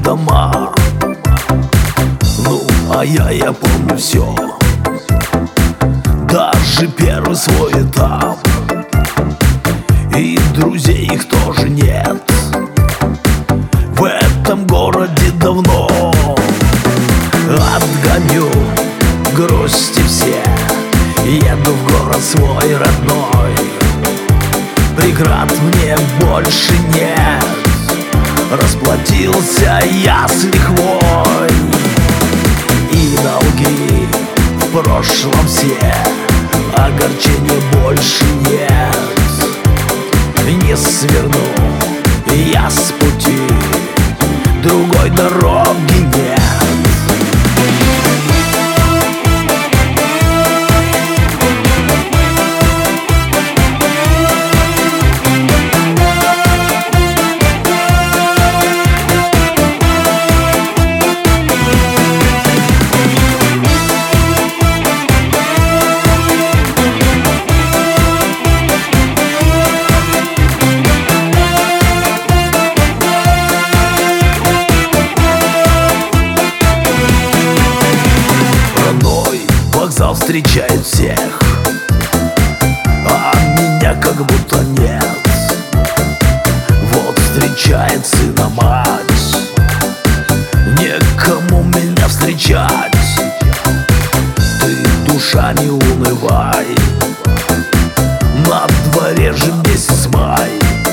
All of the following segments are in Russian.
дома. Ну, а я помню все, даже первый свой этап. И друзей их тоже нет в этом городе давно. Отгоню грусти все, еду в город свой родной. Преград мне больше нет, расплатился я с лихвой. И долги в прошлом все, огорчения больше нет. Не сверну я с пути, другой дороги нет. Вокзал встречает всех, а меня как будто нет. Вот встречает сына мать, некому меня встречать. Ты, душа, не унывай, на дворе же месяц май.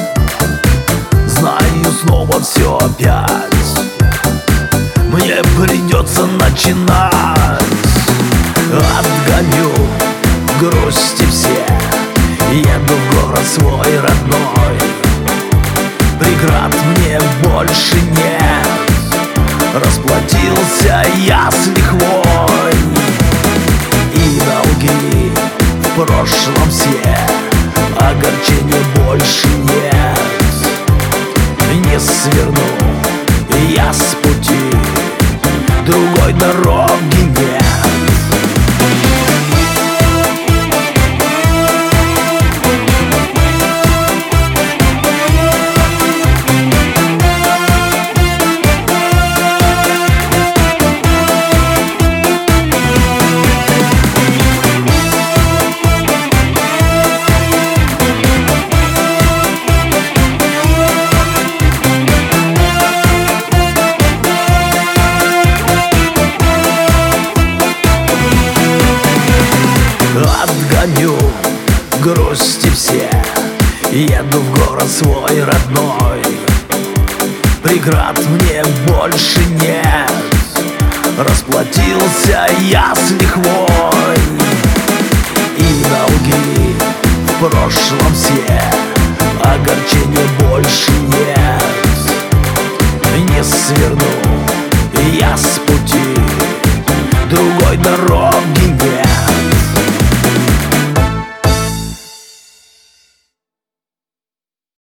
Знаю, снова все опять мне придется начинать. Отгоню грусти все, еду в город свой родной. Преград мне больше нет, расплатился я с лихвой. И долги в прошлом все, огорчения больше нет. Не сверну я с пути, другой дороги нет. Отгоню грусти все, еду в город свой родной. Преград мне больше нет, расплатился я с лихвой. И долги в прошлом все, огорчения больше нет. Не сверну я с пути, другой дороги